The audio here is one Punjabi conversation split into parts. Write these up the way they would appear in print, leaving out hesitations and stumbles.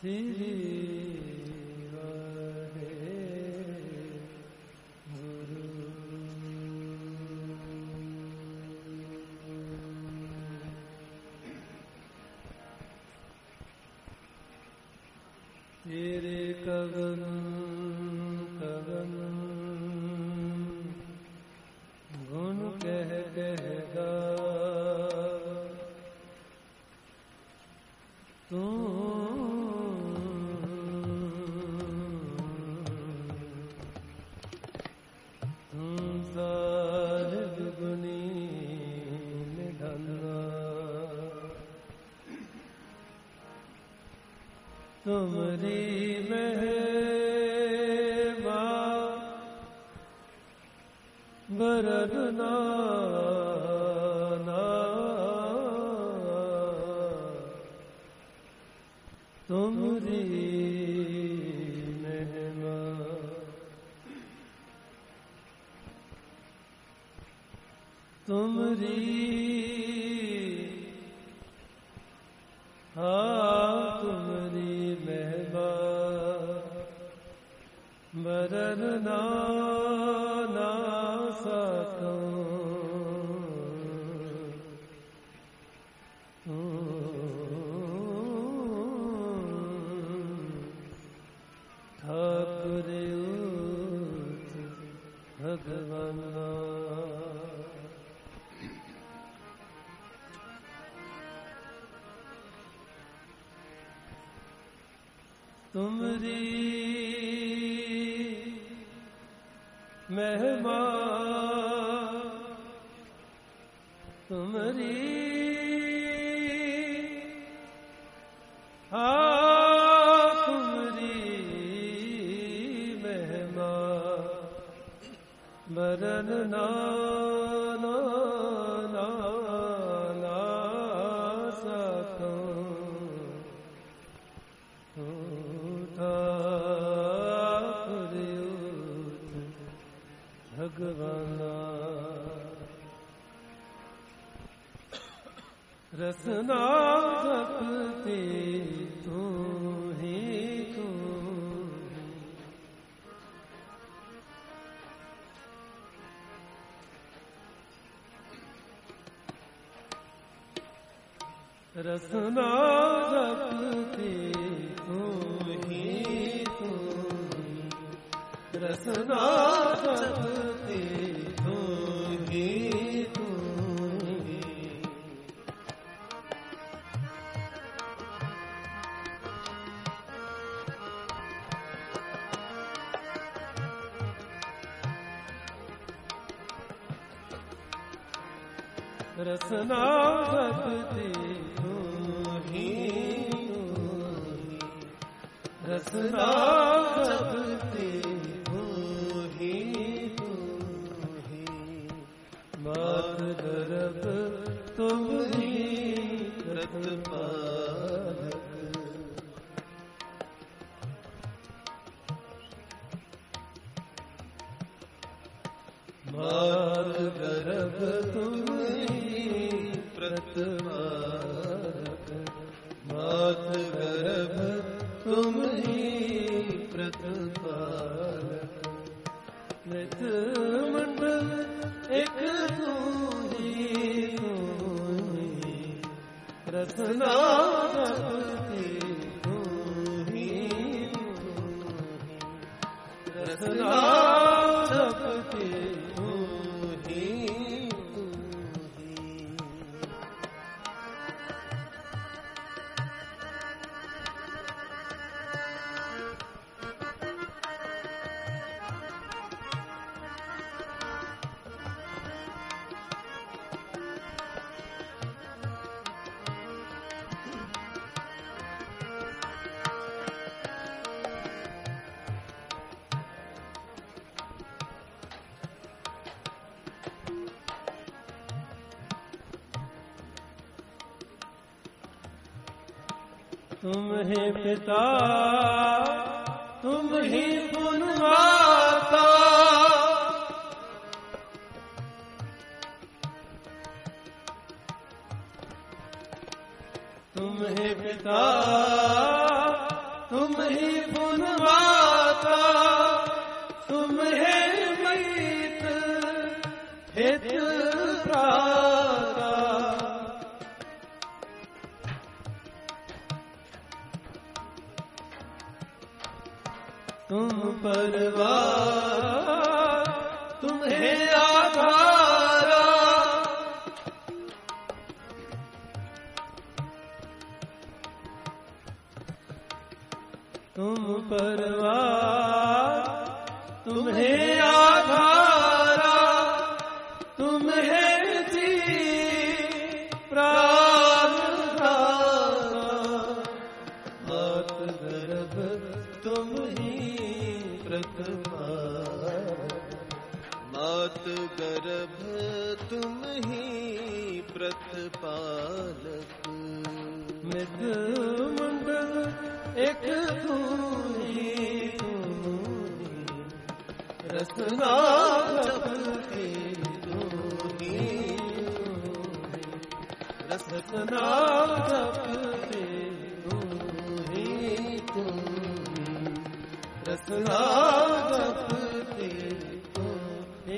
श्री तेरे कवन कवन गुण कह कहगा तुम साहिब गुनी निधना तुमरी महिमा बरना तुमरी महिमा तुमरी तुमरी महिमा बरना ना सकूं ठाकुर भगवान तुमरी महिमा तुमरी तुमरी महिमा बरना ना सकूं भगवाना रसना जपते तू ही तू रसना जपते तू ही तू रसना जपते तू ही तू रसना जपते तू ही रसना जपते मात गर्भ तुमरी रतपालक मात गर्भ तुमरी प्रतिपालक मात गर्भ तुमरी प्रतिपालक नित मंडल एक तू ही रसना जपते तू ही रसना जपते तू ही तुम ही पिता तुम ही पुण्यमाता तुम ही पिता तुम ही पुनवाता, तुम है मीत हित प्राता। तुम परवार, तुम है आधारा, तुम परवार, तुम है आधारा, तुम है जी प्राण धारा। मात गर्भ तुम ही प्रतिपालक, मात गर्भ तुम ही प्रतिपालक। मृत मंडल एक तू ही, रसना जपती तू ही, रसना जपती तू ही, रसना जपती तू ही,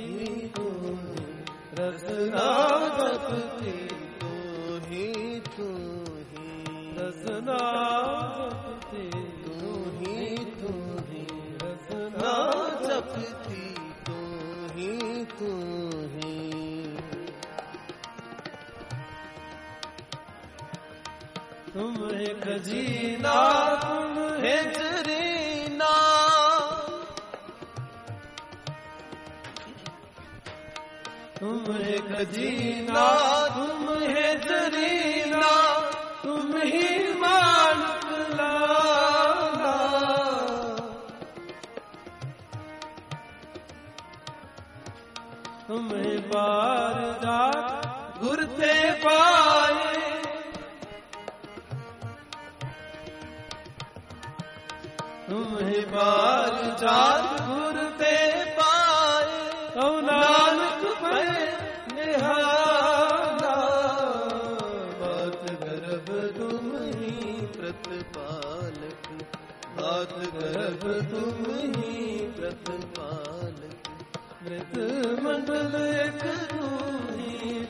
रसना जपती तू ही, तू ही, रसना जपती तू ही, तू ही, रसना जपती तू ही, तू ही। तुम एक जीना, तुम है जरीना, तुम एक जीना, तुम है जरीना, तुम ही मानक लाना। तुम्हें बार जात गुरते पाए, तुम्हें बार जात गुरते पाए, तो नानक पे निहाना। बात गर्भ तुम ही प्रतिपालक, मात गर्भ तुम ही प्रतिपालक। मृत मंडल एक तू ही,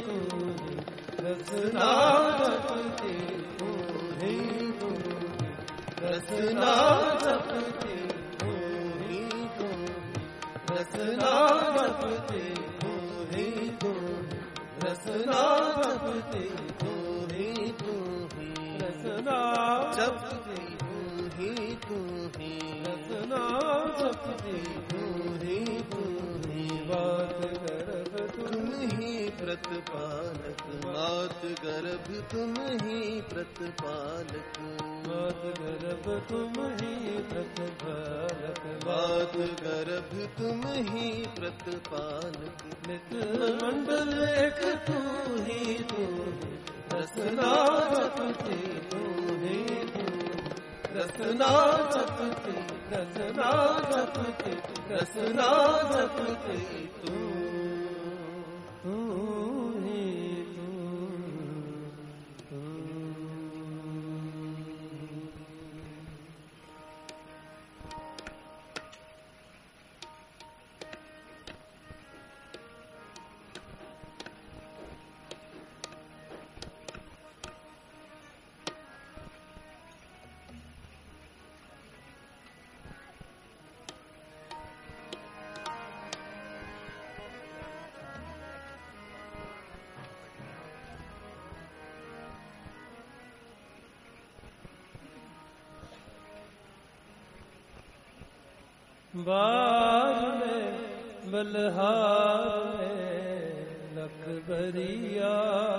रसना जपती तू ही, रसना जपती तू ही, रसना जपती तू ही, रसना जपती तू ही, रसना जपती तू ही, तू ही, रसना जपती तू ही, बात गर्भ तुम ही प्रतिपालक, मात गर्भ तुम ही प्रतिपालक। मात गर्भ तुम ही प्रतिपालक, मात गर्भ तुम ही प्रतिपालक। नित मंडल एक तू ही, रसना जपती तू ही, रसना जपती, रसना जपती, रसना जपती तू ही, तू। बार में बलहार में लखबरिया,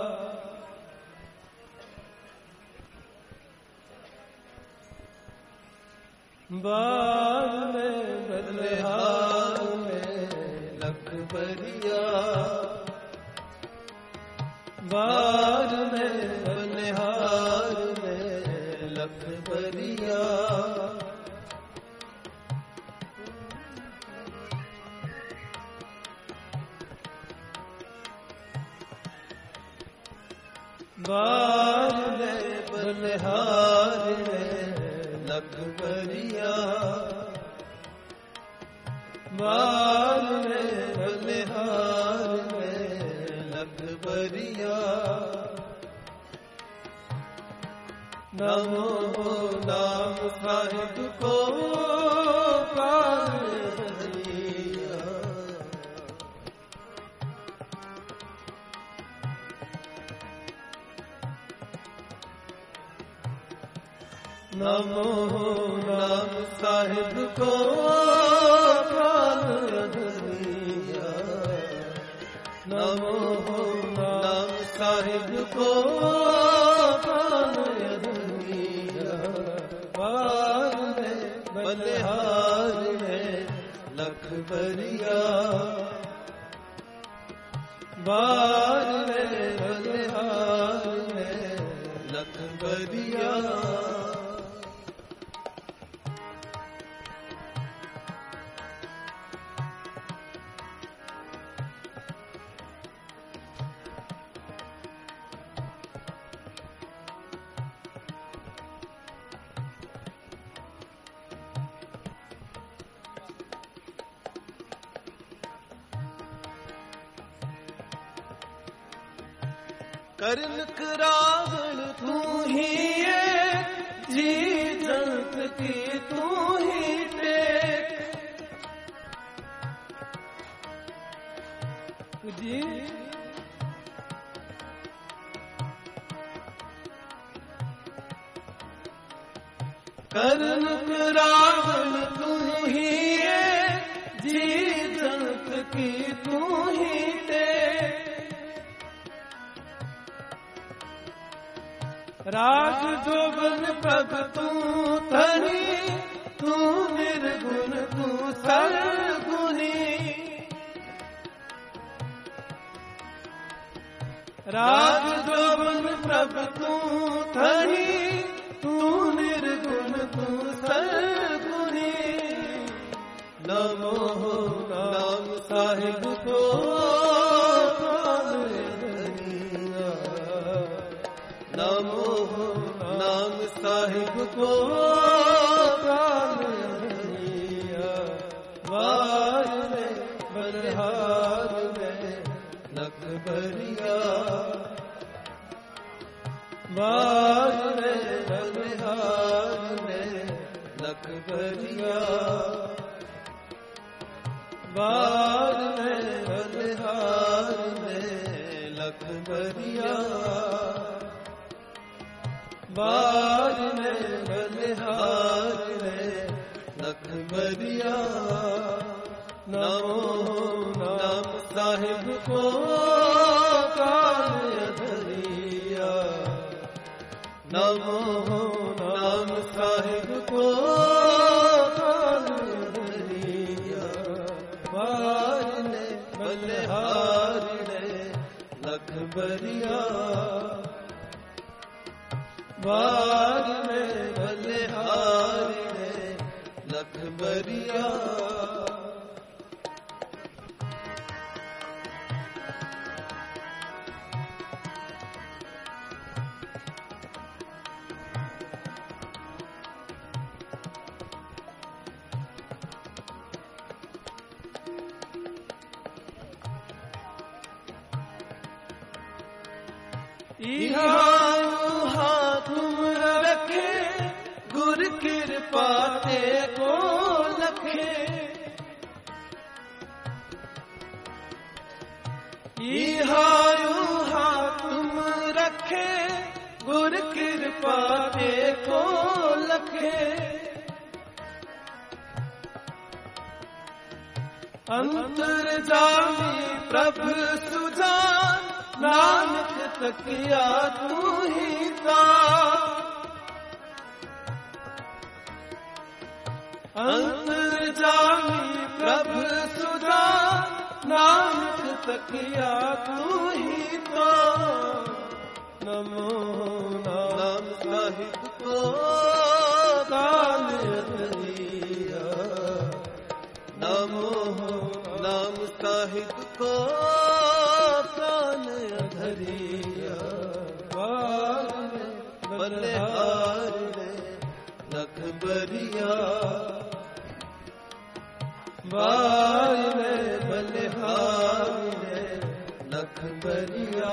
बार में बलहार में लखबरिया, बार में बलहार में लखबरिया। बार में बलहार में लख बरिया बार में बलिहार में लख बरिया नमो नाम साहिब को पार दिया नमो नाम साहिब को प्राण दिया नमो नाम साहिब को प्राण दिया बार में बलिहार में लख बरिया बार में बलिहार में लख बरिया कर्ण करावण तू ही है जी जंत की तू ही टेक जी कर्ण करावण तू ही है जी जंत की तू ही टेक राज जोबन प्रभ तू धनी तू निर्गुण तू सर्वगुणी राज जोबन प्रभ तू धनी तू निर्गुण तू सर्वगुणी नमो नाम साहिब को नमो नाम साहिब को प्राण दिया बार में बलिहार में लख बरिया बार में बलिहार में लख बरिया बार में बलिहार में लख बरिया बार में बलिहार में लख बरिया नमो नाम साहिब को कान धरिया नमो नाम साहिब को कान धरिया बार में बलिहार में लख बरिया बार में बलिहार में लख बरिया तुम रखे गुर कृपा ते को लखे तुम रखे गुर कृपा ते को लखे अंतर जामी प्रभु सुजान नानक तकिया तू ही ता अंतर जामी प्रभु सुधा नानक तकिया तू ही ता नमो नाम साहिब को कान धरिया नमो नाम साहिब को कान धरिया बार में बलिहार में लख ਵਾਲੇ ਬਲਿਹਾਰੇ ਲਖ ਬਰੀਆ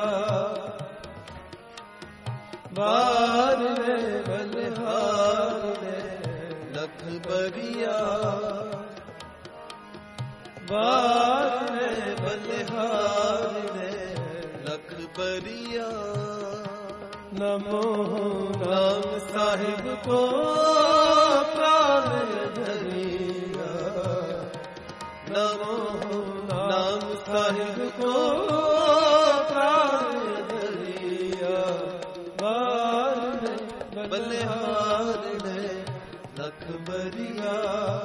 ਵਾਲੇ ਬਲਿਹਾਰੇ ਲਖ ਬਰੀਆ ਵਾਲੇ ਬਲਿਹਾਰੇ ਲਖ ਬਰੀਆ ਨਮੋ ਨਾਮ ਸਾਹਿਬ ਕੋ ਪ੍ਰਾਨ ਧਰੀਆ ਨਮੋ ਨਾਮ ਸਾਹਿਬ ਕੋ ਪ੍ਰਾਨ ਧਰੀਆ ਵਾਲੇ ਬਲਿਹਾਰੇ ਲਖ ਬਰੀਆ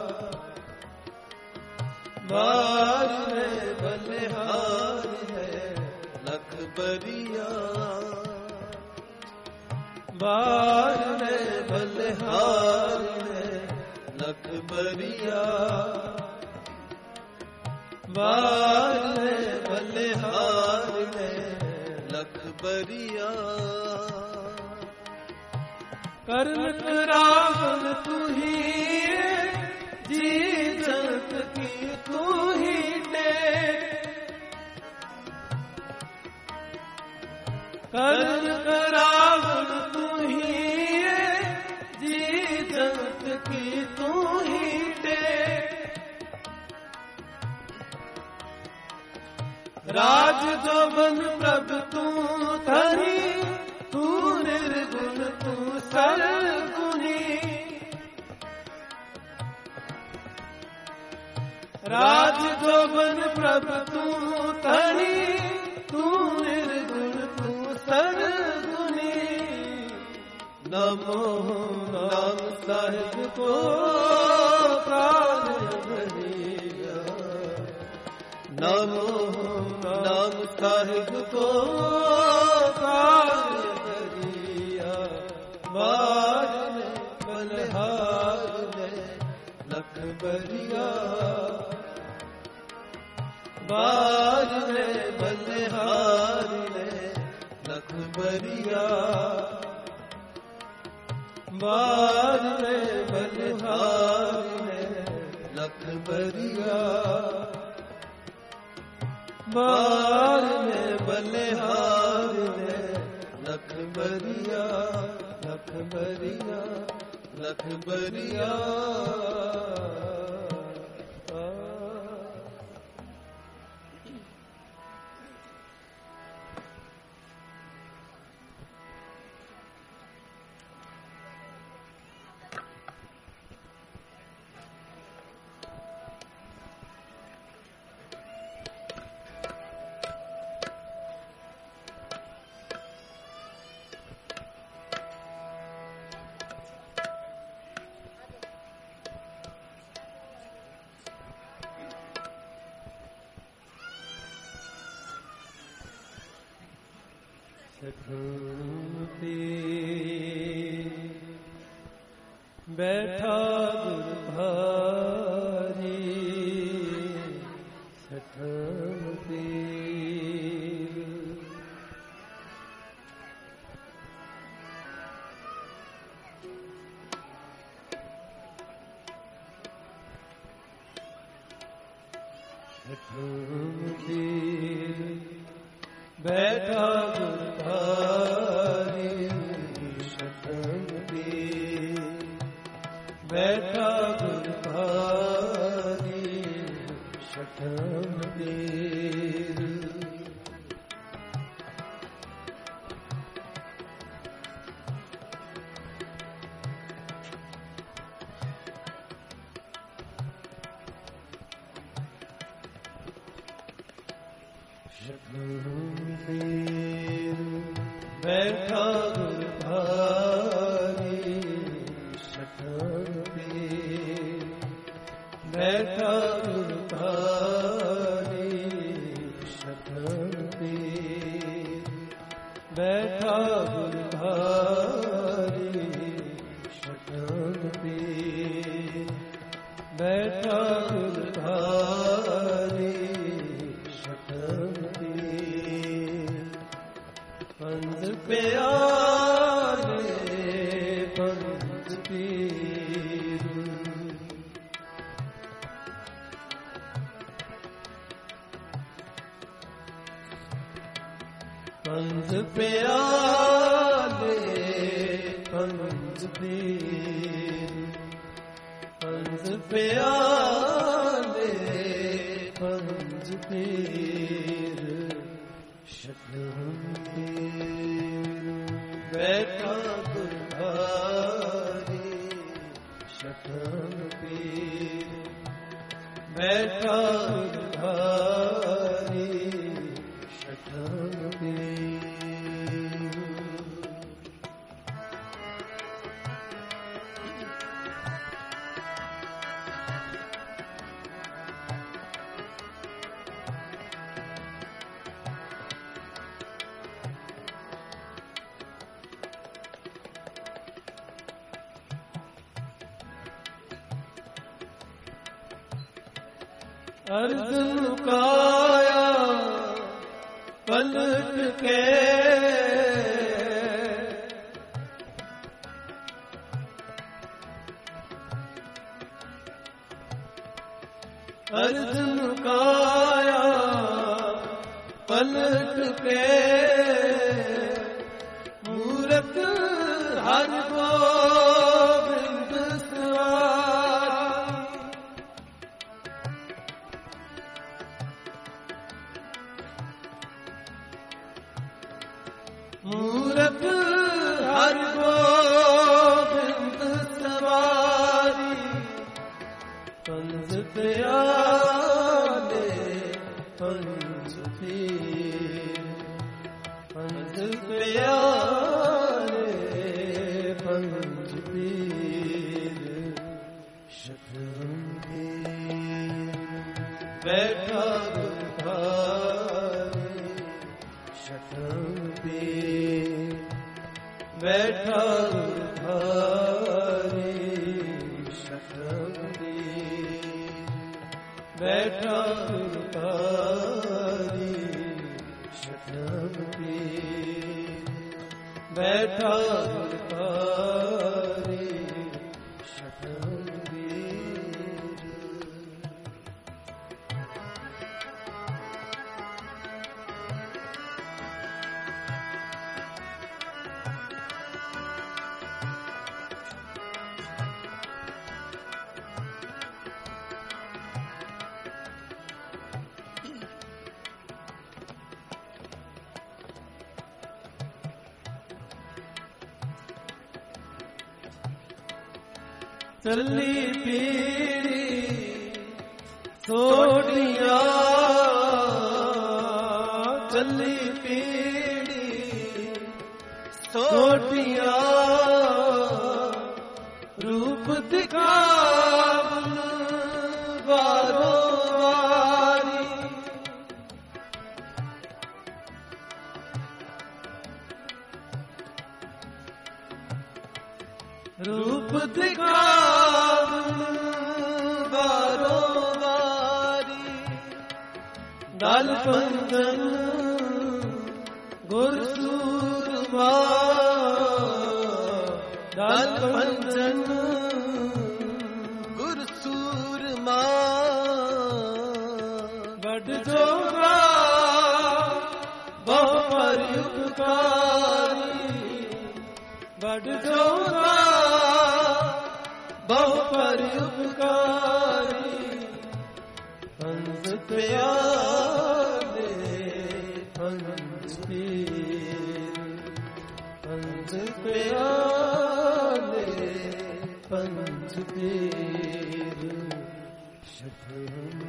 ਵਾਲੇ ਬਲਿਹਾਰੇ ਲਖ ਬਰੀਆ ਵਾਲੇ ਬਲਿਹਾਰੇ ਲਖ ਬਰੀਆ ਵਾਲੇ ਬਲਿਹਾਰੇ ਲਖ ਬਰੀਆ ਕਰਨ ਕਰਾਵਨ ਤੂੰ ਹੀ ਜੀ ਜਗਤ ਕੀ ਤੂੰ ਹੀ ਦੇ ਕਰਨ ਕਰਾਵਨ ਤੂੰ ਹੀ ਜੀ ਜਗਤ ਕੀ ਤੂੰ ਹੀ ਦੇ ਰਾਜ ਜੋਬਨ ਪ੍ਰਭ ਤੂੰ ਧਰੀ ਤੂੰ ਨਿਰਗੁਣ ਤੂੰ ਸਰਗੁਣੀ ਰਾਜ ਜੋਬਨ ਪ੍ਰਭ ਤੂੰ ਧਰੀ ਤੂੰ ਨਿਰਗੁਣ ਤੂੰ ਸਰਗੁਣੀ ਨਮੋ ਨਾਮ ਸਾਹਿਬ ਕੋ ਪ੍ਰਾਨ ਧਰੀਆ ਨਮੋ ਨਾਮ ਸਾਹਿਬ ਕੋ ਪ੍ਰਾਨ ਧਰੀਆ ਵਾਲੇ ਬਲਿਹਾਰੇ ਲਖ ਬਰੀਆ ਵਾਲੇ ਬਲਿਹਾਰੇ ਲਖ ਬਰੀਆ ਵਾਲੇ ਬਲਿਹਾਰੇ ਲਖ ਬਰੀਆ ਵਾਲੇ ਬਲਿਹਾਰੇ ਲਖ ਬਰੀਆ ਲਖ ਬਰੀਆ ਲਖ ਬਰੀਆ ਸਖੂਤੀ ਬੈਠਾ ਗੁਰ ਭਾਰੀ ਸਖੂਤੀ ਸਖੂਤੀ ਬੈਠਾ ਗੁਰ ਭਾਰੀ ਸ਼ਕਤੀ ਬੈਠਾ ਗੁਰ ਭਾਰੀ ਸ਼ਕਤੀ ਬੈਠਾ ਗੁਰ ਭਾਰੀ ਸ਼ਕਤੀ ਬੈਠਾ ਗੁਰ ਭਾਰੀ ਸ਼ਕਤੀ ਬੈਠਾ ਗੁਰ ਭਾਰੀ ਸ਼ਕਤੀ ਬੈਠਾ ਗੁਰ ਭਾਰੀ ਸ਼ਕਤੀ ਪੰਜ ਪਿਆਰੇ ਪੰਜ ਪੀਰ ਪੰਜ ਪਿਆਲੇ ਪੰਜ ਪੀਰ, ਪੰਜ ਪਿਆਲੇ ਪੰਜ ਪੀਰ, ਸ਼ਬਦ ਪੀਰ ਬੈਠਾ ਗੁਰਧਾਰੀ, ਸ਼ਬਦ ਪੀਰ ਬੈਠਾ ਗੁਰਧਾਰੀ, ਸ਼ਬਦ ਪੀਰ। ਅਰਜ਼ ਮੁਕਾਇਆ ਪਲਟ ਕੇ, ਅਰਜ਼ ਮੁਕਾਇਆ ਪਲਟ ਕੇ, ਮੂਰਤ ਹਰ ਗੋਬਿੰਦ ਸਵਾਰੀ, ਮੂਰਤ ਹਰ ਗੋਬਿੰਦ ਸਵਾਰੀ, ਪੰਜ ਪਿਆਲੇ ਪੰਜ ਪੀਰ, ਪੰਜ ਪਿਆਲੇ ਪੰਜ ਪੀਰ, ਸ਼ਬਦ ਪੀਰ ਬੈਠਾ ਗੁਰਧਾਰੀ, ਸ਼ਬਦ ਪੀਰ ਬੈਠਾ ਗੁਰਧਾਰੀ, ਸ਼ਬਦ ਪੀਰ ਬੈਠਾ ਗੁਰਧਾਰੀ, ਸ਼ਬਦ ਪੀਰ ਬੈਠਾ ਗੁਰਧਾਰੀ, ਸ਼ਬਦ ਪੀਰ। ਚੱਲੀ ਪੀੜੀ ਸੋਢੀਆਂ, ਚੱਲੀ ਪੀੜੀ ਸੋਢੀਆਂ, ਰੂਪ ਦਿਖਾਵਨ ਵਾਰੋ ਵਾਰੀ, ਰੂਪ ਦਿਖਾਵਨ ਵਾਰੋ ਵਾਰੀ, ਦਲ ਪੰਜਨ ਗੁਰ ਸੂਰਮਾ, ਦਲ ਪੰਜਨ ਗੁਰ ਸੂਰਮਾ, ਵੱਡ ਜੋਗਾ ਬਹੁ ਪਰਉਪਕਾਰੀ, ਵੱਡ ਜੋਗਾ ਬਹੁ ਪਰਉਪਕਾਰੀ, ਪੰਜ ਪਿਆਲੇ ਪੰਜ ਪੀਰ, ਪੰਜ ਪਿਆਲੇ ਪੰਜ ਪੀਰ, ਸ਼ਬਦ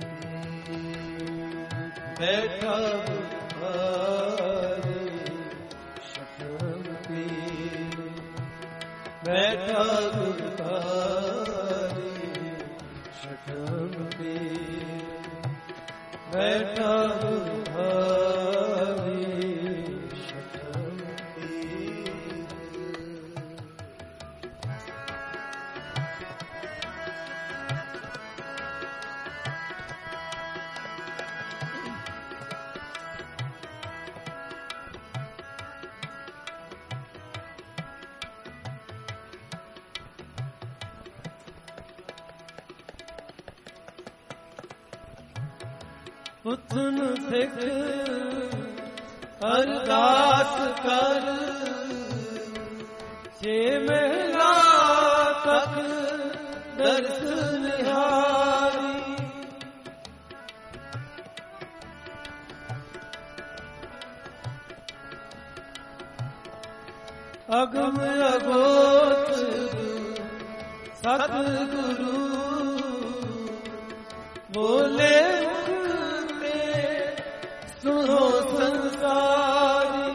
ਬੈਠਾ ਗੁਰਧਾਰੀ, ਸ਼ਬਦ ਪੀਰ ਬੈਠਾ ਗੁਰਧਾਰੀ, ਸ਼ਬਦ ਪੀਰ ਬੈਠਾ ਗੁਰਧਾਰੀ, ਸ਼ਬਦ ਪੀਰ। ਉਥਨ ਸਿੱਖ ਅਰਦਾਸ ਕਰ ਛੇ ਮਹਿਲਾ ਤੱਕ ਦਰਸ ਨਿਹਾਰੀ। ਅਗਮ ਅਗੋਚ ਸਤਿਗੁਰੂ ਬੋਲੇ ਤੇ ਸੁਣੋ ਸੰਸਾਰੀ।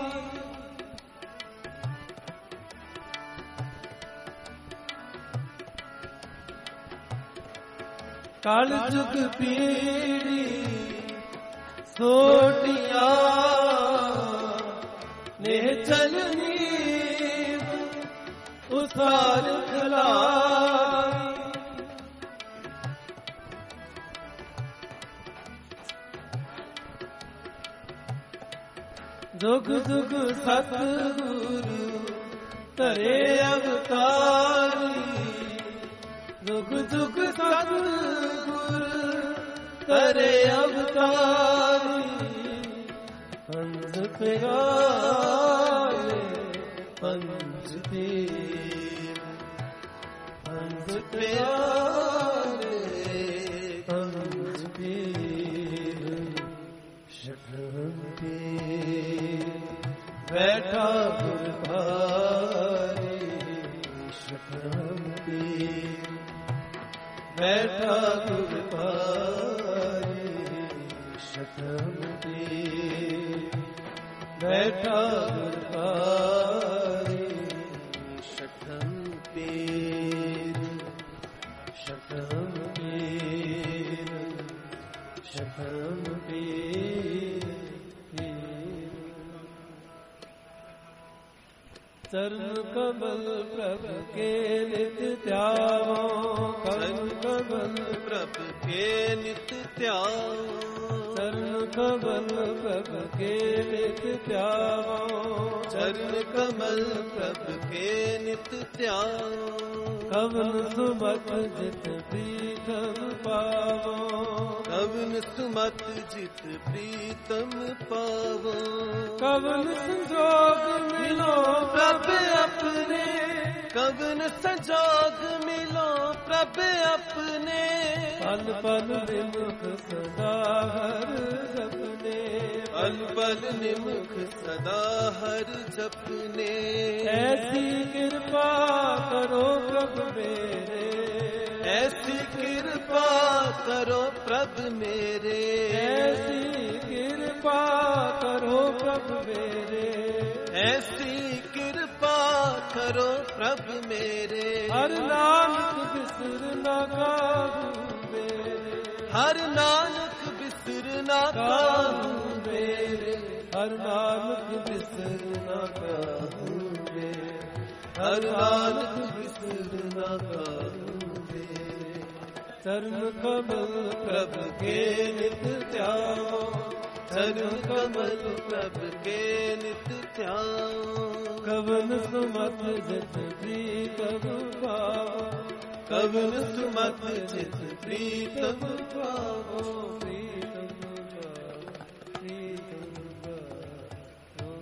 ਕਲ ਜੁਗ ਪੀੜੀ ਸੋਟੀਆਂ ਨੇ ਚਲਨੀ ਉਸਾਰ ਖਲਾਰੀ। ਜੁਗ ਜੁਗ ਸਤਿਗੁਰੂ ਧਰੇ ਅਵਤਾਰੀ। ਜੁਗ ਜੁਗ ਸਤਿਗੁਰੂ ਧਰੇ ਅਵਤਾਰੀ। ਪੰਜ ਪਿਆਰੇ ਪੰਜ ਪੀਰ ਪੰਜ ਪਿਆਰੇ ਪੰਜ ਪੀਰ ਸ਼ਬਦ ਪੀਰ ਬੈਠਾ ਗੁਰ ਭਾਰੀ। ਸ਼ਬਦ ਪੀਰ ਬੈਠਾ ਗੁਰ ਭਾਰੀ। ਸ਼ਬਦ ਪੀਰ ਬੈਠਾ ਗੁਰ ਭਾਰੀ। ਸ਼ਬਦ ਪੀਰ ਸ਼ਬਦ ਪੀਰ ਸ਼ਬਦ ਪੀਰ। ਚਰਨ ਕਮਲ ਪ੍ਰਭ ਕੇ ਨਿਤ ਧਿਆਵੋ। ਚਰਨ ਕਮਲ ਪ੍ਰਭ ਕੇ ਨਿਤ ਧਿਆਵੋ। ਚਰਨ ਕਮਲ ਪ੍ਰਭ ਕੇ ਨਿਤ ਧਿਆਵੋ। ਚਰਨ ਕਮਲ ਪ੍ਰਭ ਕੇ ਨਿਤ ਧਿਆਵੋ। ਕਵਨ ਸੁਮਤ ਜਿਤ ਪ੍ਰੀਤਮ ਪਾਵੋ। ਕਵਨ ਸੁਮਤ ਜਿਤ ਪ੍ਰੀਤਮ ਪਾਵੋ। ਕਵਨ ਸੰਜੋਗ ਮਿਲੋ ਪ੍ਰਭ ਆਪਣੇ। ਕਵਨ ਸੰਜੋਗ ਮਿਲੋ ਪ੍ਰਭ ਆਪਣੇ। ਪਲ ਪਲ ਨਿਮਖ ਸਦਾ ਹਰ ਜਪਨੇ। ਪਲ ਪਲ ਨਿਮਖ ਸਦਾ ਹਰ ਜਪਨੇ। ਐਸੀ ਕਿਰਪਾ ਕਰੋ ਪ੍ਰਭ ਮੇਰੇ। ਐਸੀ ਕਿਰਪਾ ਕਰੋ ਪ੍ਰਭ ਮੇਰੇ। ਐਸੀ ਕਿਰਪਾ ਕਰੋ ਪ੍ਰਭ ਮੇਰੇ। ਐਸੀ ਕਿਰਪਾ ਕਰੋ ਪ੍ਰਭ ਮੇਰੇ। ਹਰ ਨਾਨਕ ਬਿਸਰ ਨਾ ਕਾਹੂ ਮੇਰੇ। ਹਰ ਨਾਨਕ ਬਿਸਰ ਨਾ ਕਾਹੂ ਮੇਰੇ। ਹਰ ਨਾਨਕ ਬਿਸਰ ਨਾ ਕਾਹੂ ਮੇਰੇ। ਹਰ ਨਾਨਕ ਬਿਸਰ ਨਾ ਕਾਹੂ ਮੇਰੇ। ਚਰਨ ਕਮਲ ਪ੍ਰਭ ਕੇ ਨਿਤ ਧਿਆਵੋ। ਚਰਨ ਕਮਲ ਪ੍ਰਭ ਕੇ ਨਿਤ ਧਿਆਵੋ। ਕਵਨ ਸੁਮਤ ਜਿਤ ਪ੍ਰੀਤਮ ਪਾਵੋ। ਕਵਨ ਸੁਮਤ ਜਿਤ ਪ੍ਰੀਤਮ ਪਾਵੋ। ਪ੍ਰੀਤਮ ਪਾਵੋ।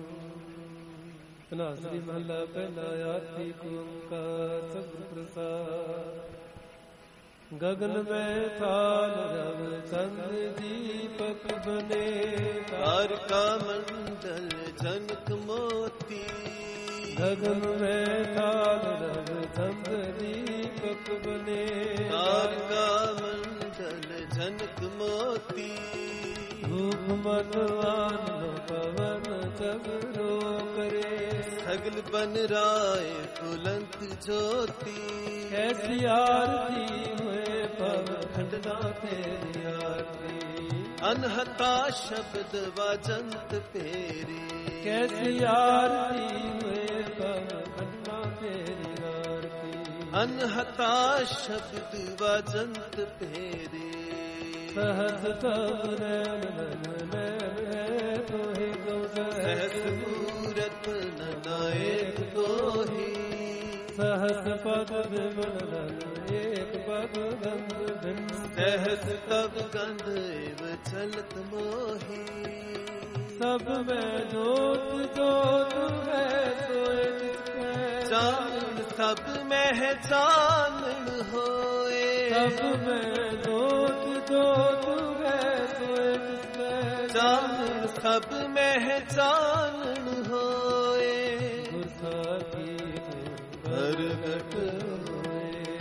ਤਨਾਸਰੀ ਮਹਲਾ ਪਹਿਲਾ। ਆਰਤੀ ਓੰਕਾਰ ਸਤਿਗੁਰ ਪ੍ਰਸਾਦ। ਗਗਨ ਮੈਂ ਥਾਲ ਰਵ ਚੰਦ ਦੀਪਕ ਬਨੇ। ਤਾਰਕਾ ਮੰਡਲ ਜਨਕ ਮੋਤੀ। ਗਗਨ ਮੈਂ ਥਾਲ ਰਵ ਚੰਦ ਦੀਪਕ ਬਨੇ। ਤਾਰਕਾ ਮੰਡਲ ਜਨਕ ਮੋਤੀ। ਧੂਪ ਮਨਵਾਨ ਪਵਨ ਚਬਰੋ ਕਰੇ। ਸਗਲ ਬਨ ਰਾਏ ਫੁਲੰਤ ਜੋਤੀ। ਕੈਸੀ ਆਰਤੀ ਹੋਏ ਭਵ ਖੰਡਨਾ ਤੇਰੀ ਆਰਤੀ। ਅਨਹਤਾ ਸ਼ਬਦ ਵਾਜੰਤ ਪੇਰੀ। ਕੈਸੀ ਆਰਤੀ ਹੋਏ ਭਵ ਖੰਡਨਾ ਤੇਰੀ ਆਰਤੀ। ਅਨਹਤਾ ਸ਼ਬਦ ਵਾਜੰਤ ਪੇਰੀ। ਸਹਸ ਤਬ ਨੈਣ ਨੈਣ ਨੈਣ ਤੋਹਿ ਗੋ ਸਹਸ ਮੂਰਤ ਨਨਾਇਕ ਤੋਹੀ। ਸਹਸ ਪਦ ਵਿਮਲ ਏਕ ਪਦ ਗੰਧ ਬਿੰਦ। ਸਹਸ ਤਬ ਗੰਧ ਏਵ ਚਲਤ ਮੋਹੀ। ਸਭ ਮੈਂ ਜੋਤ ਜੋਤ ਹੈ ਸੋਏ ਜਿਸੈ ਚਾਨਣ ਸਭ ਮਹਿ ਚਾਨਣ ਹੋਏ ਸਭ ਮੈਂ ਜੋਤ ਜੋਤ ਹੈ ਸੋਏ ਜਿਸੈ ਚਾਨਣ ਸਭ ਮਹਿ ਚਾਨਣ ਹੋਏ ਗੁਰ ਸਾਖੀ ਪ੍ਰਗਟ ਹੋਏ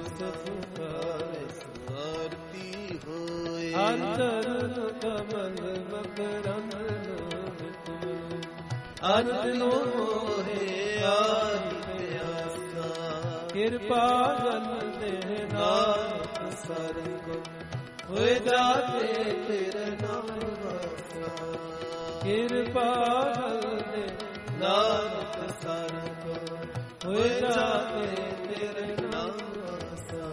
ਆਰਤੀ ਹੋਏ ਅੰਤਰਨ ਕਮਲ ਮਕਰੰਦ ਲੋਭ ਅੰਤ ਨੂੰ ਮੋਹਿ ਆਰਿ ਆਸਾ ਕਿਰਪਾ ਜਨ ਦੇ ਨਾਨਕ ਸਰਬ ਹੋਏ ਜਾਤੇ ਤੇਰੇ ਨਾਮ ਵਾਸਾ ਕਿਰਪਾ ਜਨ ਦੇ ਨਾਨਕ ਸਰਬ ਹੋਏ ਜਾਤੇ ਤੇਰੇ ਨਾਮ ਵਾਸਾ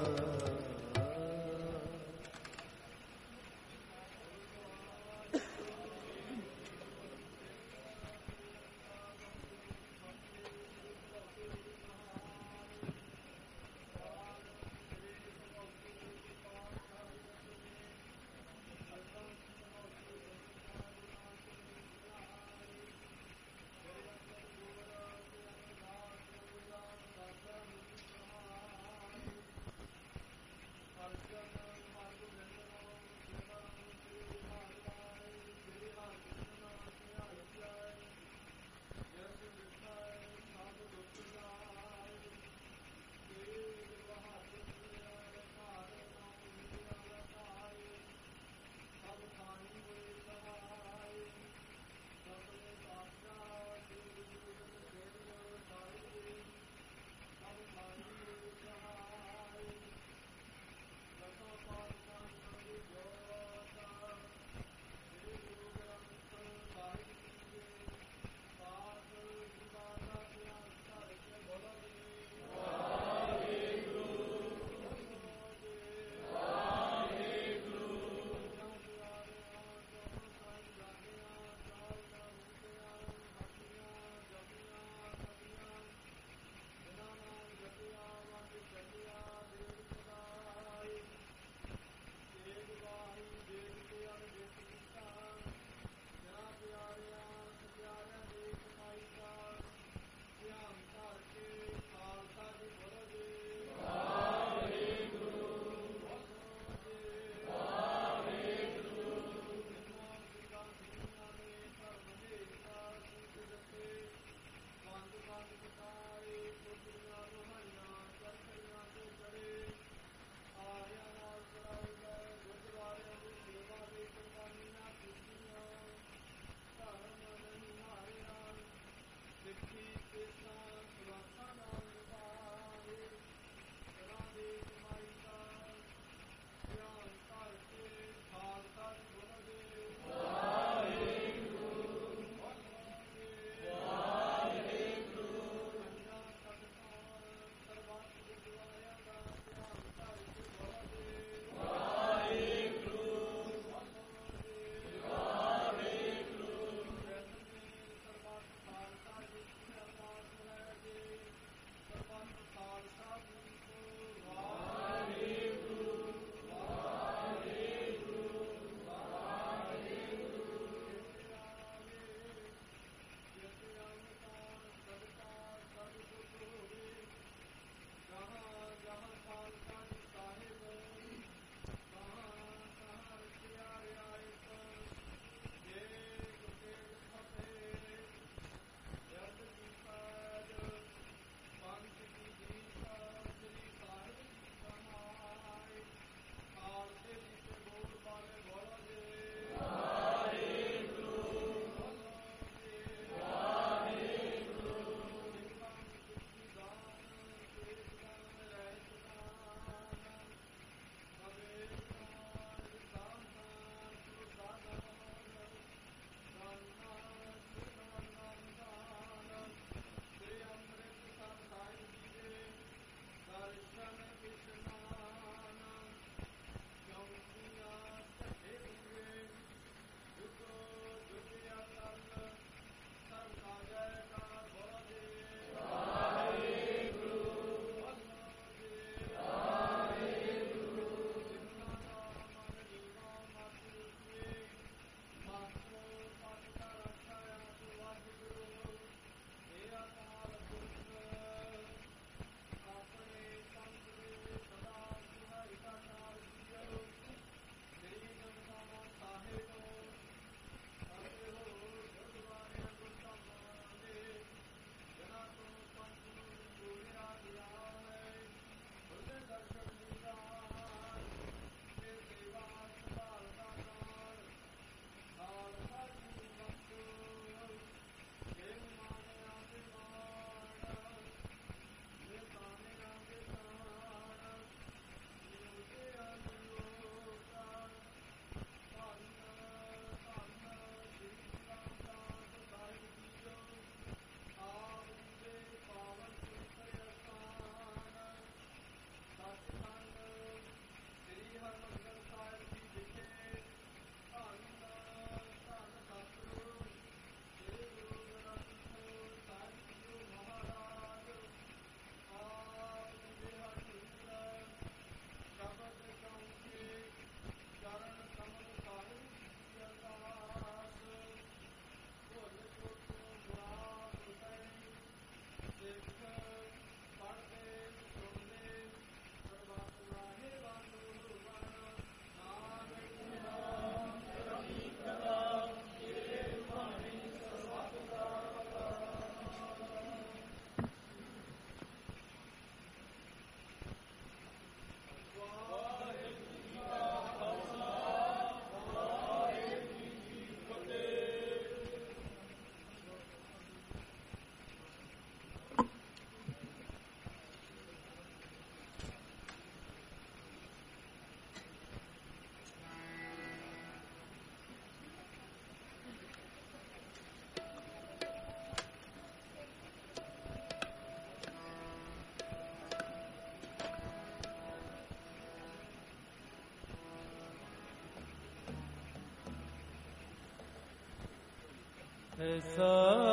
ਐਸਾ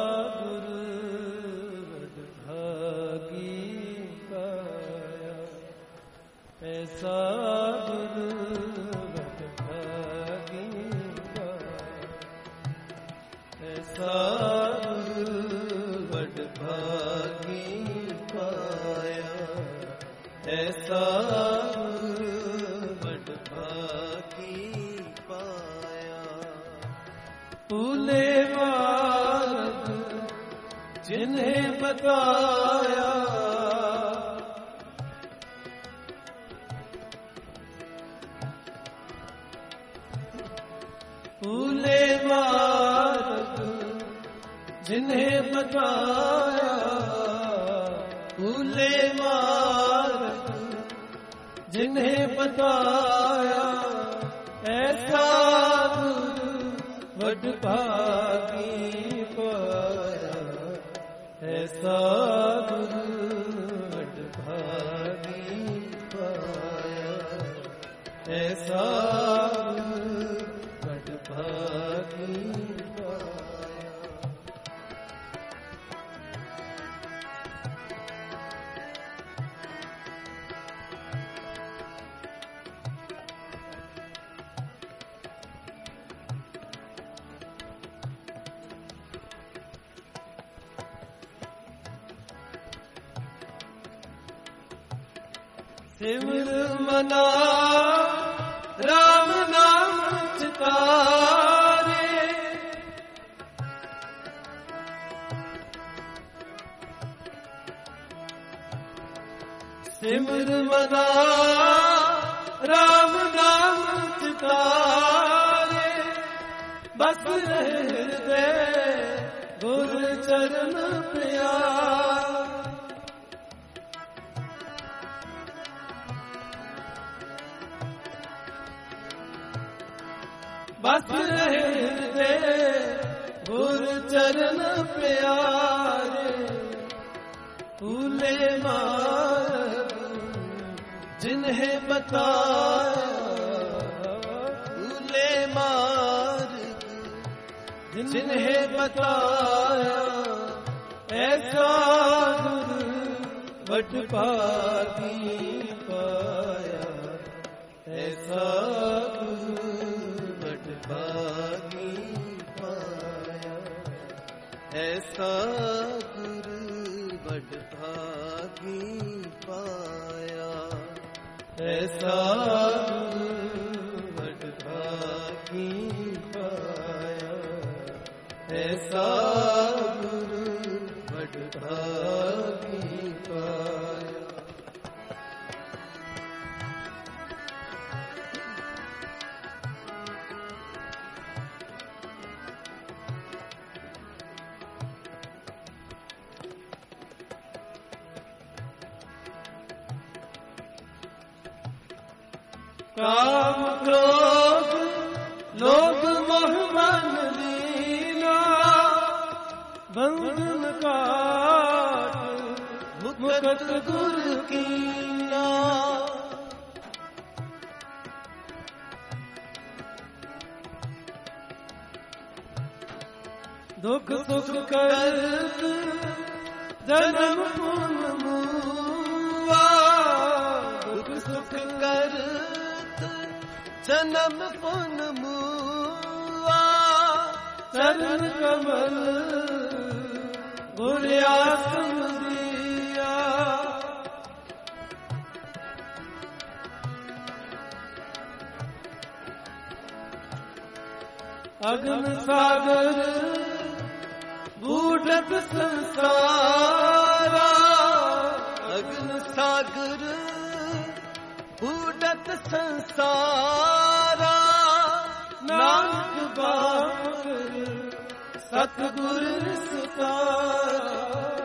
ਗੁਰ ਵਡਭਾਗੀ ਪਾਇਆ, ਐਸਾ ਗੁਰ ਵਡਭਾਗੀ ਪਾਇਆ, ਐਸਾ ਗੁਰ ਵਡਭਾਗੀ ਪਾਇਆ, ਐਸਾ ਗੁਰ ਵਡਭਾਗੀ ਪਾਇਆ। ਭੂਲੇ ਮਾਰਗ ਜਿਨ੍ਹੇ ਬਤਾਇਆ, ਭੂਲੇ ਮਾਰਗ ਜਿਨ੍ਹੇ ਬਤਾਇਆ, ਭੂਲੇ ਮਾਰਗ ਜਿਨ੍ਹੇ ਬਤਾਇਆ, ਐਸਾ ਗੁਰ ਵਡਭਾਗੀ ਪਾਇਆ, ਐਸਾ ਗੁਰ ਵਡਭਾਗੀ ਪਾਇਆ, ਐਸਾ ਗੁਰ ਵਡਭਾਗੀ ਪਾਇਆ। ਸਿਮਰ ਮਨਾ ਰਾਮ ਨਾਮ ਚਿਤਾਰੇ, ਸਿਮਰ ਮਨਾ ਰਾਮ ਨਾਮ ਚਿਤਾਰੇ, ਬਸ ਹਿਰਦੇ ਗੁਰ ਚਰਨ ਪਿਆਰੇ। ਬਸ ਹਿਰਦੇ ਗੁਰ ਚਰਨ ਪਿਆਰੇ, ਭੂਲੇ ਮਾਰਗ ਜਿਨ੍ਹੇ ਬਤਾਇਆ, ਭੂਲੇ ਮਾਰਗ ਜਿਨ੍ਹੇ ਬਤਾਇਆ, ਐਸਾ ਗੁਰ ਵਡਭਾਗੀ ਪਾਇਆ, ਐਸਾ ਗੁਰ ਵਡਭਾਗੀ ਪਾਇਆ, ਐਸਾ ਗੁਰ ਵਡਭਾਗੀ ਪਾਇਆ, ਐਸਾ ਗੁਰ ਵਡਭਾਗੀ ਪਾਇਆ, ਐਸਾ ਗੁਰ ਵਡਭਾਗੀ ਪਾਇਆ। ਕਾਮ ਕ੍ਰੋਧ ਲੋਭ ਮੋਹ ਮਨ ਲੀਨਾ, ਬੰਧਨ ਕਾਟ ਮੁਕਤ ਗੁਰ ਕੀਨਾ। ਦੁਖ ਸੁਖ ਕਰਤ ਜਨਮ ਪੁਨ ਮੂਆ, ਦੁਖ ਸੁਖ ਕਰਤ ਜਨਮ ਪੁਨ ਮੂਆ, ਚਰਨ ਕਮਲ ਗੁਰ ਆਸਮ ਦੀਆ। ਅਗਨ ਸਾਗਰ ਬੂਢਤ ਸੰਸਾਰਾ, ਅਗਨ ਸਾਗਰ ਬੂਢਤ ਸੰਸਾਰਾ, ਨਾਨਕ ਬਾਖਰ ਸਤਿਗੁਰ ਸਿਤਾਰਾ,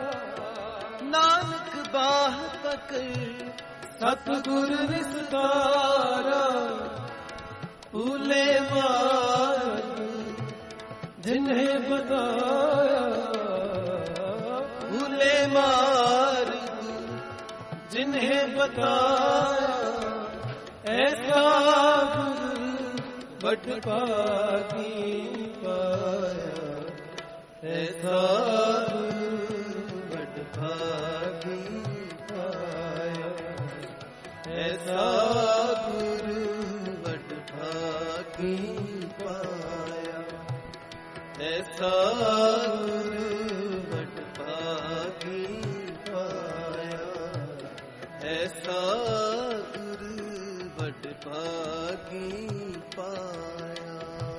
ਨਾਨਕ ਬਾਖਰ ਸਤਿਗੁਰ ਸਿਤਾਰਾ। ਭੂਲੇ ਮਾਰਗ ਜਿਨ੍ਹੇ ਬਤਾਇਆ, ਭੂਲੇ ਮਾਰਗ जिन्हें बताया ऐसा गुरु बट पागी पाया, ਐਸਾ ਗੁਰੂ ਵਡ ਭਾਗੀ ਪਾਇਆ, ਐਸਾ ਗੁਰੂ ਵਡ ਭਾਗੀ ਪਾਇਆ, ਐਸਾ ਗੁਰੂ ਵਡ ਭਾਗੀ ਪਾਇਆ, ਐਸਾ ਗੁਰੂ ਵਡ ਭਾਗੀ ਪਾਇਆ।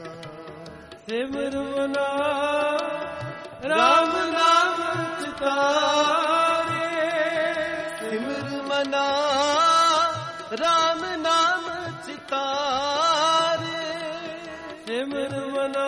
ਸਿਮਰਨਾ ਰਾਮ ਨਾਮ ਚਿਤਾਰੇ, ਸਿਮਰ ਮਨਾ ਰਾਮ ਨਾਮ ਚਿਤਾਰੇ, ਸਿਮਰ ਮਨਾ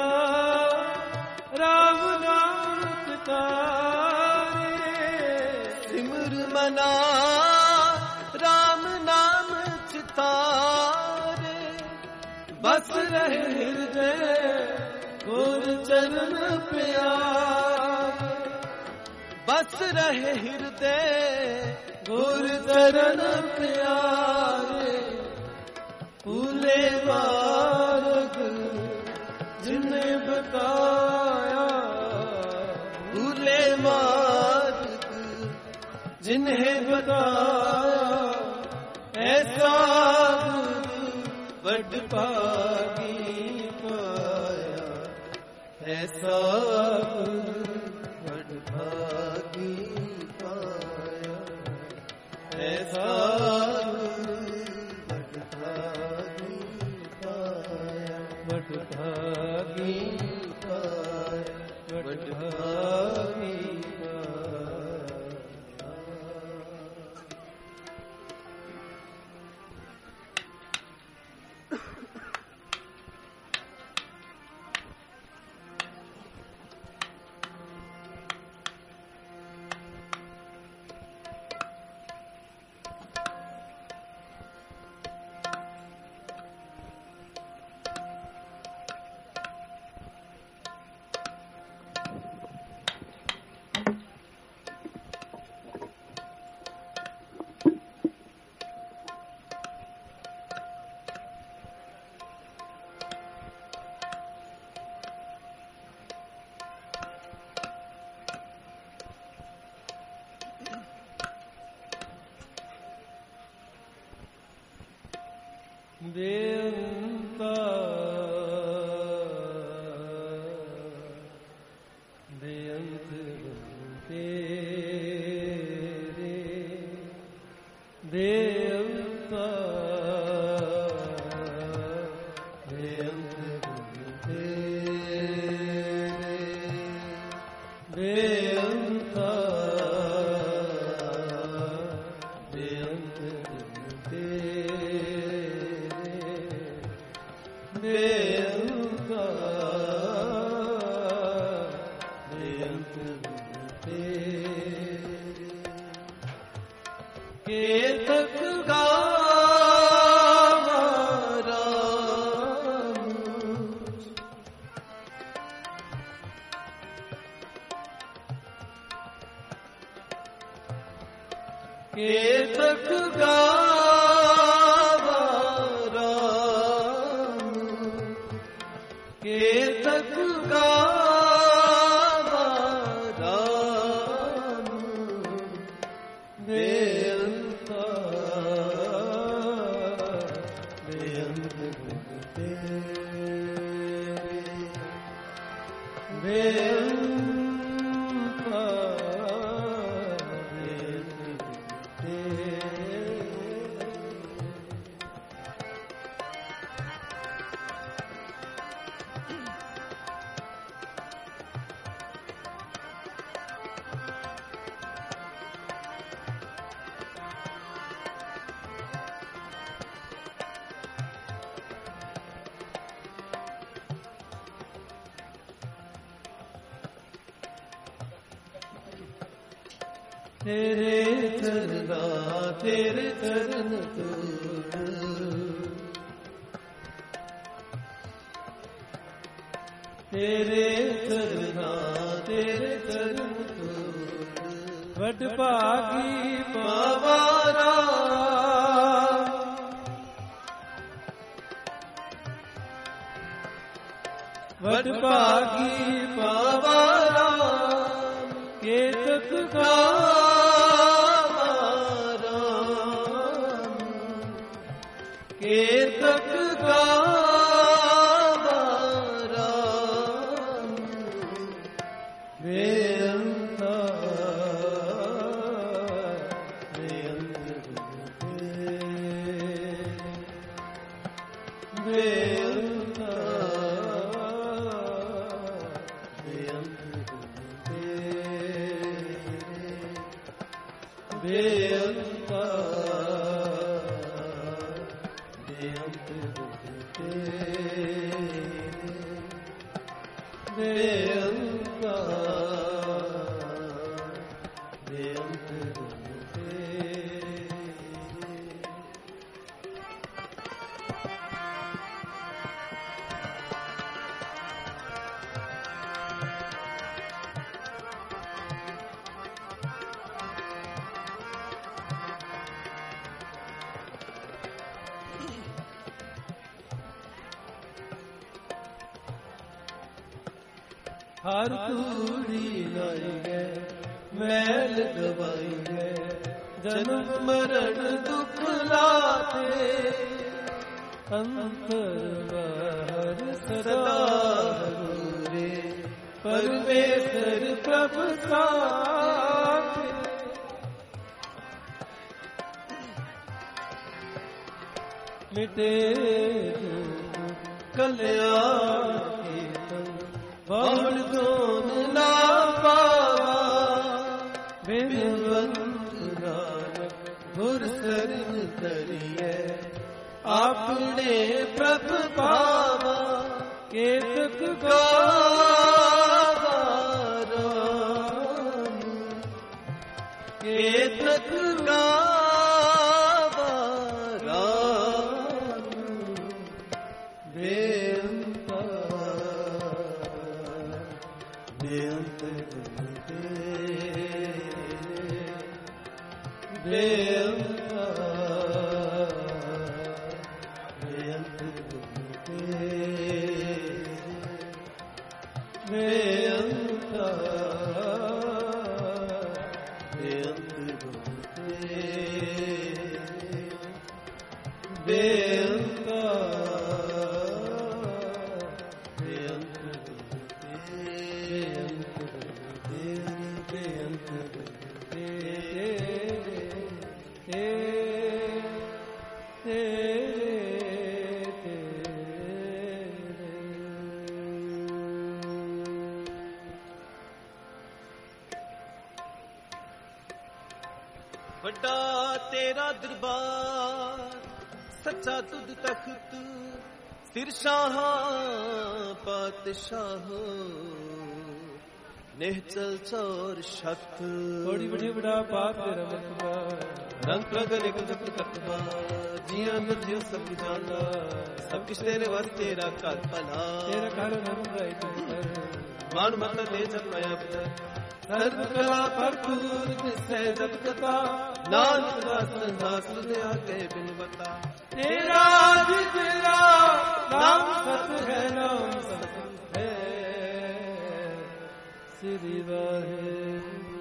ਰਾਮ ਨਾਮ ਚਿਤਾਰੇ, ਸਿਮਰ ਮਨਾ ਰਾਮ ਨਾਮ ਚਿਤਾਰੇ, ਬਸ ਰਹੇ ਹਿਰਦੇ ਗੁਰ ਚਰਨ ਪਿਆਰੇ, ਬਸ ਰਹੇ ਹਿਰਦੇ ਗੁਰ ਚਰਨ ਪਿਆਰੇ, ਭੂਲੇ ਮਾਰਗ ਜਿਨੇ ਬਤਾਇਆ, ਭੂਲੇ ਮਾਰਗ ਜਿਨੇ ਬਤਾਇਆ, ਐਸਾ ਗੁਰੂ ਵਡ ਭਾਗੀ ਪਾਇਆ, ਐਸਾ ਗੁਰੂ ਵਡ ਭਾਗੀ ਪਾਇਆ, ਐਸਾ ਗੁਰੂ ਵਡ ਭਾਗੀ ਪਾਇਆ, ਵਡ ਭਾਗੀ ਪਾਇਆ, ਵਡ ਭਾਗੀ ਪਾਇਆ। ਬੇਅੰਤਾ ਬੇਅੰਤ ਤੇਰੇ, ਬੇਅੰਤਾ ਬੇਅੰਤ ਤੇਰੇ, ਬੇਅੰਤਾ ਬੇਅੰਤ ਬੇਅੰਤਾ ਬੇਅੰਤ ਤੇਰੇ, ਕੇਤਕ ਗਾਵਾਂ ਰਾਮ, ਕੇਤਕ ਗਾਵਾਂ ਰਾਮ, ਕੇਤਕ ਗਾਵਾਂ ਰਾਮ, ਬੇਅੰਤਾ ਬੇਅੰਤ ਤੇਰੇ, ਬੇਅੰਤਾ ਬੇਅੰਤ ਤੇਰੇ। ਤੇਰੇ ਚਰਨਾਂ ਤੇਰੇ ਚਰਨ ਧੂੜ, ਤੇਰੇ ਚਰਨਾਂ ਤੇਰੇ ਚਰਨ ਧੂੜ, ਵਡ ਭਾਗੀ ਪਾਵਾਰਾ, ਵਡ ਭਾਗੀ ਪਾਵਾ ਰਾਮ ਕੇਤਕ ਗਾਵਾ ਰਾਮ ਕੇਤਕ ਗਾਵਾ ਰਾਮ ਬੇਅੰਤਾ ਹਰ ਤੂੜੀ ਲਾਈ ਗਏ ਮੈਲ ਗਵਾਈ ਗਏ ਜਨਮ ਮਰਨ ਦੁਖ ਲਾਤੇ ਅੰਤਰ ਬਾਹਰ ਸਦਾ ਗੁਰੇ ਪਰਮੇਸ਼ਰ ਪ੍ਰਭ ਸਾਥੇ ਮਿਟੇ ਕਲਿਆਣ ਬਾਵਣ ਤੋਨ ਨਾ ਪਾਵਾ ਬਿਨਵੰਤ ਨਾਨਕ ਗੁਰ ਸਰਨ ਧਰੀਐ ਆਪਣੇ ਪ੍ਰਭ ਪਾਵਾ ਕੇਤਕ ਗਾਵਾ ਰਾਮ ਕੇਤਕ ਗਾਵਾ ਰਾਮ ਬੇਅੰਤਾ ਬੇਅੰਤ ਬੇਅੰਤਾ ਬੇਅੰਤ ਬੇਅੰਤਾ ਬੇਅੰਤਾ ਵੱਡਾ ਤੇਰਾ ਦਰਬਾਰ ਸੱਚਾ ਤੁਧ ਤਖਤ ਸਿਰ ਸ਼ਾਹਾਂ ਪਾਤਸ਼ਾਹ ਨਿਹਚਲ ਚੋਰ ਛਤ ਥੋੜੀ ਬੜੀ ਬੜਾ ਪਾਪ ਤੇਰਾ ਮਤਬਾ ਰੰਗ ਪ੍ਰਗਟ ਇੱਕ ਜਗਤ ਕਰਤਵਾ ਜੀਆਂ ਨਜਿਓ ਸਭ ਜਾਣਾ ਸਭ ਕਿਛ ਤੇਰੇ ਵਸ ਤੇਰਾ ਘਰ ਭਲਾ ਤੇਰਾ ਘਰ ਨੰਦ ਰਾਈ ਤੂੰ ਮਾਨ ਮਤ ਤੇ ਜਪ ਆਇਆ ਪਿਤਾ ਸਰਬ ਕਲਾ ਭਰਪੂਰ ਜਿਸੈ ਜਪ ਕਥਾ ਨਾਨਕ ਦਾਸ ਦਾਸ ਦੇ ਆਗੇ ਬਿਨ ਬਤਾ ਤੇਰਾ ਜਿਤਨਾ ਨਾਮ ਸਤ ਹੈ ਨਾਮ ਸਤ ਹੈ ਸ੍ਰੀ ਵਾਹਿਗੁਰੂ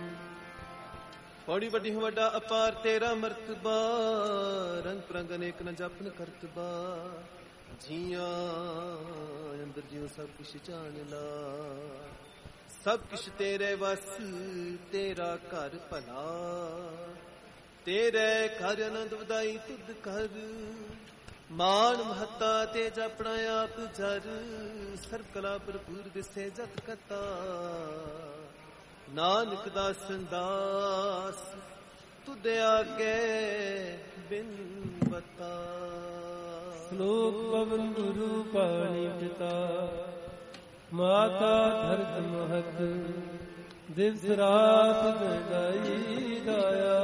ਬੜੀ ਵੱਡੀ ਵੱਡਾ ਅਪਾਰ ਤੇਰਾ ਮਰਤਬਾ ਰੰਗ ਪ੍ਰੰਗ ਅਨੇਕ ਨ ਜਪਨ ਕਰਤਬਾ ਜੀਆਂ ਅੰਦਰ ਜਿਉ ਸਭ ਕੁਛ ਜਾਣ ਲਾ ਸਭ ਕੁਛ ਤੇਰੇ ਵਸ ਤੇਰਾ ਘਰ ਭਲਾ ਤੇਰੇ ਘਰ ਆਨੰਦ ਵਧਾਈ ਤੁਧ ਕਰ ਮਾਨ ਮਹੱਤਾ ਤੇ ਜਪਣਾ ਆਪ ਜਰ ਸਰਬ ਕਲਾ ਭਰਪੂਰ ਦਿਸੇ ਜਤ ਕਤਾ ਨਾਨਕ ਦਾ ਸੰਦਾਸ ਤੁਧ ਆਗੇ ਬਿਨ ਬਤਾ ਸ਼ਲੋਕ ਪਵਨ ਗੁਰੂ ਪਾਣੀ ਪਿਤਾ ਮਾਤਾ ਧਰਤ ਮਹਤ ਦਿਵਸ ਰਾਤ ਦਇ ਦਾਇਆ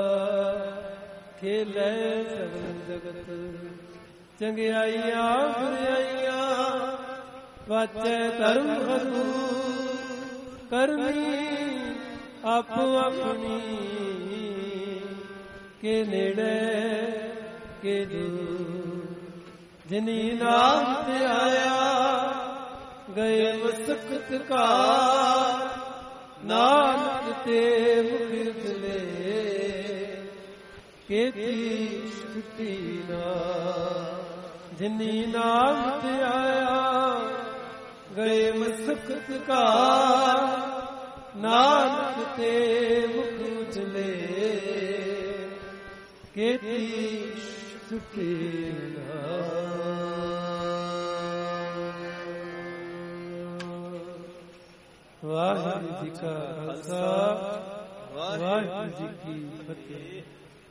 ਖੇਲੇ ਸਗਲ ਜਗਤ ਚੰਗਿਆਈਆਂ ਬੁਰਾਈਆਂ ਵਾਚੈ ਧਰਮ ਹਦੂਰ ਕਰਨੀ ਆਪੋ ਆਪਣੀ ਕੇ ਨੇੜੇ ਕੇ ਦੂਰ ਜਿਨੀ ਨਾਮ ਤੇ ਆਇਆ ਗਏ ਮਸਕਤ ਕਾ ਨਾਨਕ ਤੇ ਮੁਖ ਚਲੇ ਕੀਤੀ ਛੁੱਟੀ ਨਾ ਜਿਨੀ ਨਾਮ ਤੇ ਆਇਆ ਗਏ ਮਸਕਤ ਕਾ ਨਾਨਕ ਤੇ ਮੁਖ ਚਲੇ ਕੀਤੀ ਛੁੱਟੀ ਨਾ। ਵਾਹਿਗੁਰੂ ਜੀ ਕਾ ਖਾਲਸਾ ਵਾਹਿਗੁਰੂ ਜੀ ਕੀ ਫਤਿਹ।